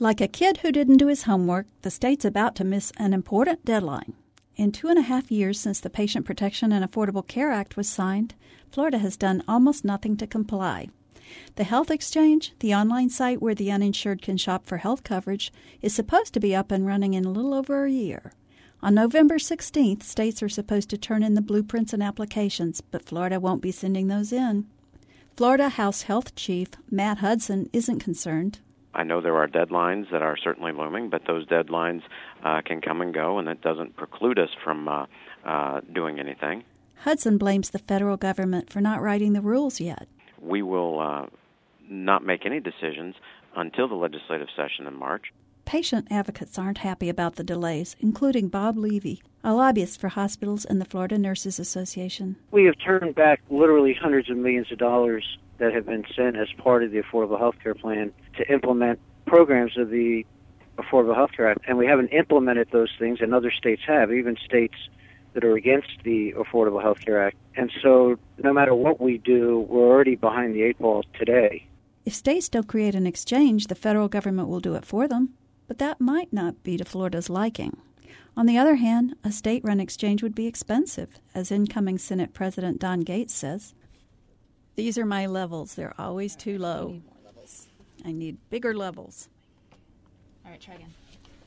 Like a kid who didn't do his homework, the state's about to miss an important deadline. In 2.5 years since the Patient Protection and Affordable Care Act was signed, Florida has done almost nothing to comply. The Health Exchange, the online site where the uninsured can shop for health coverage, is supposed to be up and running in a little over a year. On November 16th, states are supposed to turn in the blueprints and applications, but Florida won't be sending those in. Florida House Health Chief Matt Hudson isn't concerned. I know there are deadlines that are certainly looming, but those deadlines can come and go, and that doesn't preclude us from doing anything. Hudson blames the federal government for not writing the rules yet. We will not make any decisions until the legislative session in March. Patient advocates aren't happy about the delays, including Bob Levy, a lobbyist for hospitals and the Florida Nurses Association. We have turned back literally hundreds of millions of dollars that have been sent as part of the Affordable Health Care Plan to implement programs of the Affordable Health Care Act. And we haven't implemented those things, and other states have, even states that are against the Affordable Health Care Act. And so no matter what we do, we're already behind the eight ball today. If states don't create an exchange, the federal government will do it for them. But that might not be to Florida's liking. On the other hand, a state-run exchange would be expensive, as incoming Senate President Don Gates says. These are my levels. They're always too low. I need more levels. I need bigger levels. All right, try again.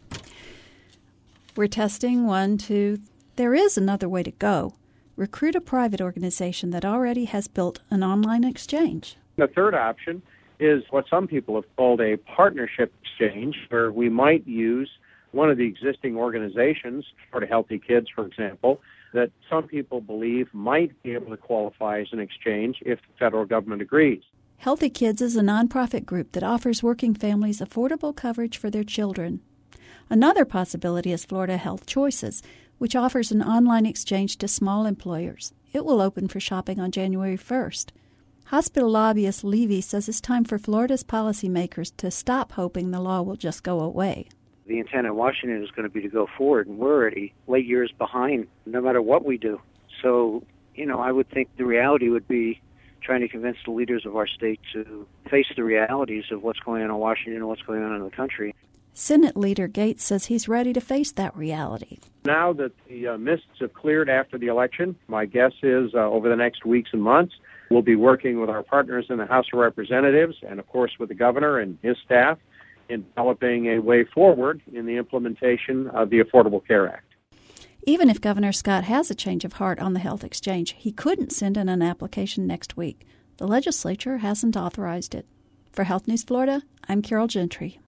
We're testing 1, 2. There is another way to go. Recruit a private organization that already has built an online exchange. The third option is what some people have called a partnership exchange, where we might use one of the existing organizations, Florida Healthy Kids, for example, that some people believe might be able to qualify as an exchange if the federal government agrees. Healthy Kids is a nonprofit group that offers working families affordable coverage for their children. Another possibility is Florida Health Choices, which offers an online exchange to small employers. It will open for shopping on January 1st. Hospital lobbyist Levy says it's time for Florida's policymakers to stop hoping the law will just go away. The intent in Washington is going to be to go forward, and we're already late years behind no matter what we do. So, I would think the reality would be trying to convince the leaders of our state to face the realities of what's going on in Washington and what's going on in the country. Senate Leader Gates says he's ready to face that reality. Now that the mists have cleared after the election, my guess is over the next weeks and months, we'll be working with our partners in the House of Representatives and, of course, with the governor and his staff in developing a way forward in the implementation of the Affordable Care Act. Even if Governor Scott has a change of heart on the health exchange, he couldn't send in an application next week. The legislature hasn't authorized it. For Health News Florida, I'm Carol Gentry.